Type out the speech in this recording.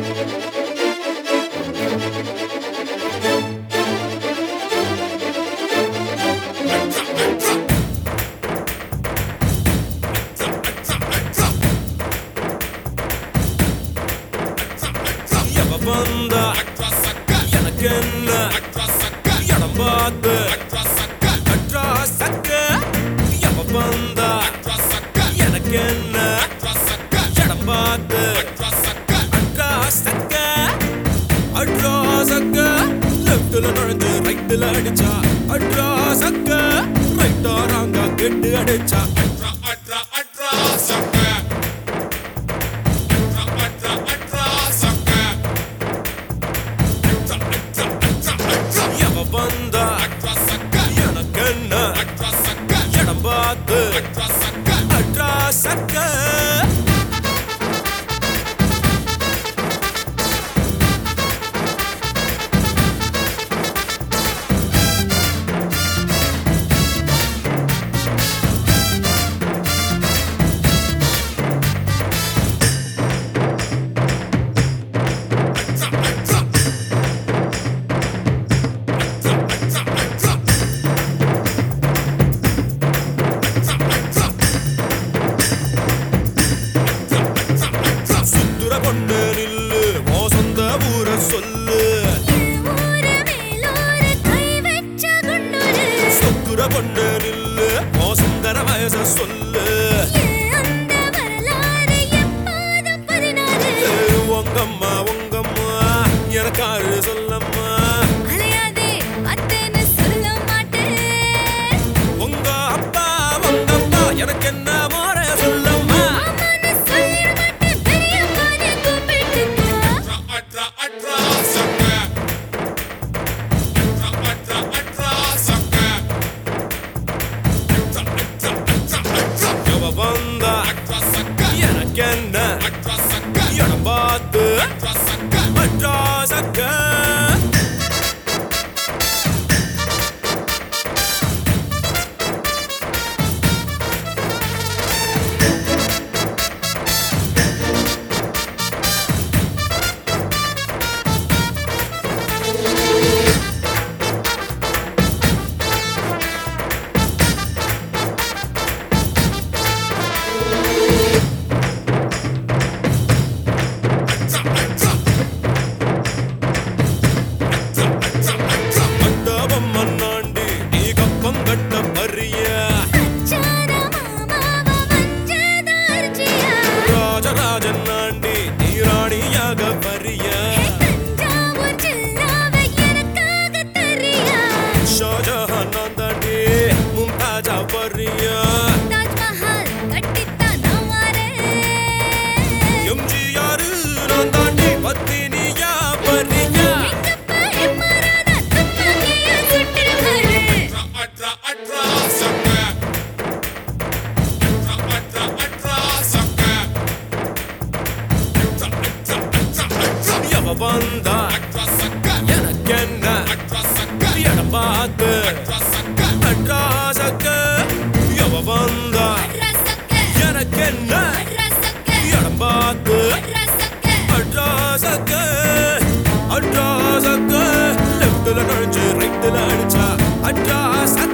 வந்தா எனக்கு என்ன இடம் பார்த்து அட்ரா சக்க எவ வந்தா எனக்கு என்ன இடம் பார்த்து அட்ரா சக்க அட்ரா சக்க லெஃப்ட்ல நுழைஞ்சு ரைட்ல அடிச்சா அட்ரா சக்க ரைட்டா ராங்கா கெட்டு அடிச்சா அட்ரா அட்ரா அட்ரா சக்க வந்தா எனக்கு என்ன இடம் பார்த்து அட்ரா சக்க கொண்டு நில்லு ஓ சொந்த ஊர சொல்லு சொத்துர கொண்டு நில்லு ஓ சுந்தர வயச சொல்லு உங்கம்மா உங்கம்மா எனக்காரு சொல்லம்மா உங்க அப்பா உங்கம்மா எனக்கு என்ன மோர சொல்லம்மா வந்தா எனக்கு என்ன இடம் பார்த்து அட்ரா சக்க ராஜராஜன் ஆண்டி நீராணியாக வரிய ஷாஜஹான் நான் தாண்டி மும்தாஜா வரிய எம்ஜிஆர் நான் தாண்டி பத்தினியா வரிய வந்தா எனக்கு என்ன இடம் பார்த்து அட்ரா சக்க எவ வந்தா எனக்கு என்ன இடம் பார்த்து அட்ரா சக்க லெஃப்ட்ல நுழைஞ்சு ரைட்ல அடிச்சா அட்ரா சக்க